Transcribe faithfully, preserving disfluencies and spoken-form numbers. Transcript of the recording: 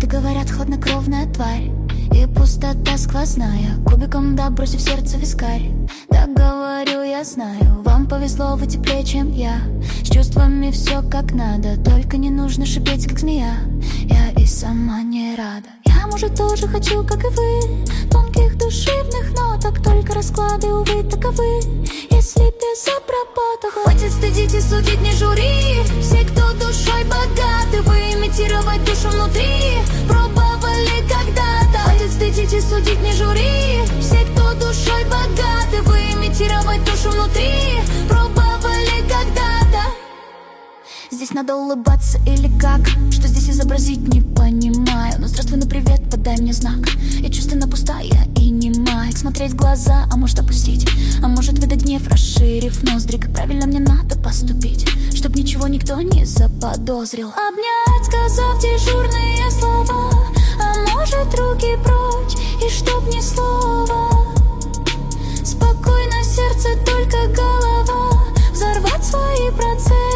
говорят, хладнокровная тварь. И пустота сквозная, кубиком да бросив сердце вискарь. Так говорю, я знаю, вам повезло, вы теплее, чем я. С чувствами все как надо, только не нужно шипеть, как змея. Я и сама не рада. Я, может, тоже хочу, как и вы, тонких душевных ноток, только расклады, увы, таковы. Если без обработок, хватит стыдить и судить, не жюри. Все, кто душой богаты, вы имитировать душу внутри пробовали когда-то. Хватит стыдить и судить, не жюри. Все, кто душой богаты, вы имитировать душу внутри пробовали когда-то. Здесь надо улыбаться или как? Что здесь изобразить, не понимаю. Но здравствуй, ну привет, подай мне знак. Я чувственно пустая и немая. Смотреть в глаза, а может опустить, а может выдать гнев, расширив ноздри. Как правильно мне надо поступить, чтоб ничего никто не заподозрил. Обнять, сказав дежурные слова, а может руки прочь, и чтоб ни слова. Спокойно сердце, только голова. Взорвать свои процессы,